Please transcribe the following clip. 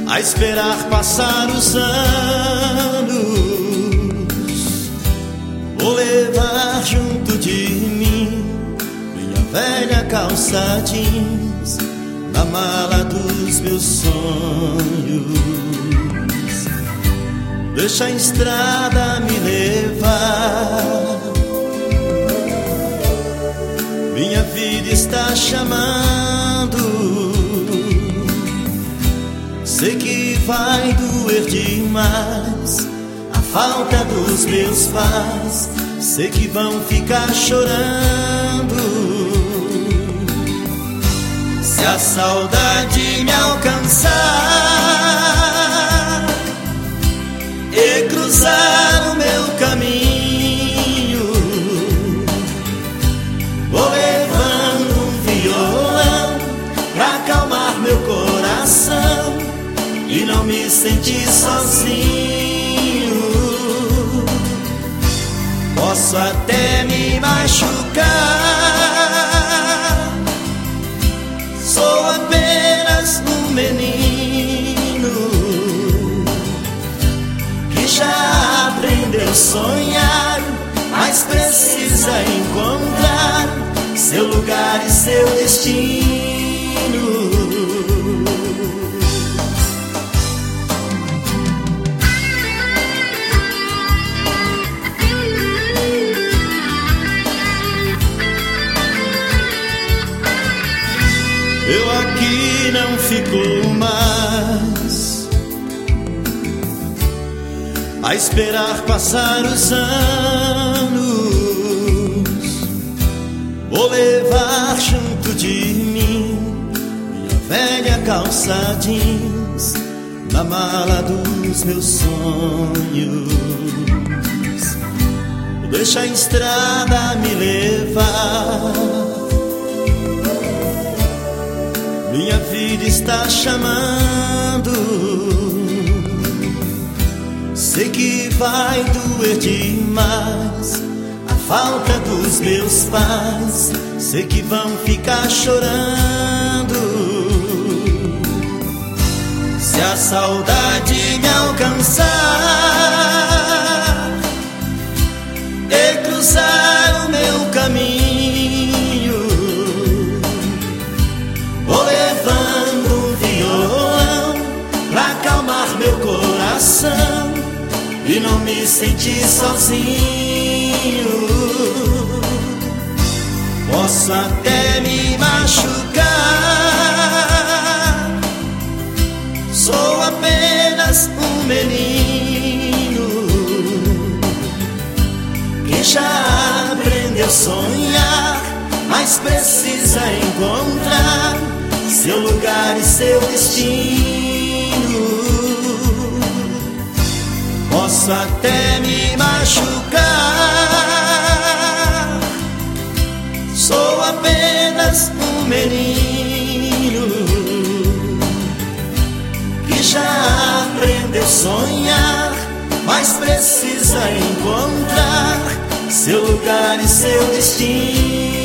a esperar passar os anos. Vou levar junto de mim minha velha calça jeans na mala dos meus sonhos. Deixa a estrada me levar, minha vida está chamando. Sei que vai doer demais a falta dos meus pais, sei que vão ficar chorando. Se a saudade me alcançar e cruzar o meu caminho, vou levando um violão pra acalmar meu coração e não me sentir sozinho. Posso até me machucar, sou apenas um menino que já aprendeu a sonhar, mas precisa encontrar seu lugar e seu destino. Eu aqui não fico mais a esperar passar os anos. Vou levar junto de mim minha velha calça jeans na mala dos meus sonhos. Deixa a estrada me levar, minha vida está chamando. Sei que vai doer demais a falta dos meus pais, sei que vão ficar chorando. Se a saudade me alcançar e cruzar o meu caminho, vou levando um violão pra acalmar meu coração e não me sentir sozinho. Posso até me machucar, sou apenas um menino que já aprendeu a sonhar, mas precisa encontrar seu lugar e seu destino. Posso até me machucar, sou apenas um menino que já aprendeu a sonhar, mas precisa encontrar seu lugar e seu destino.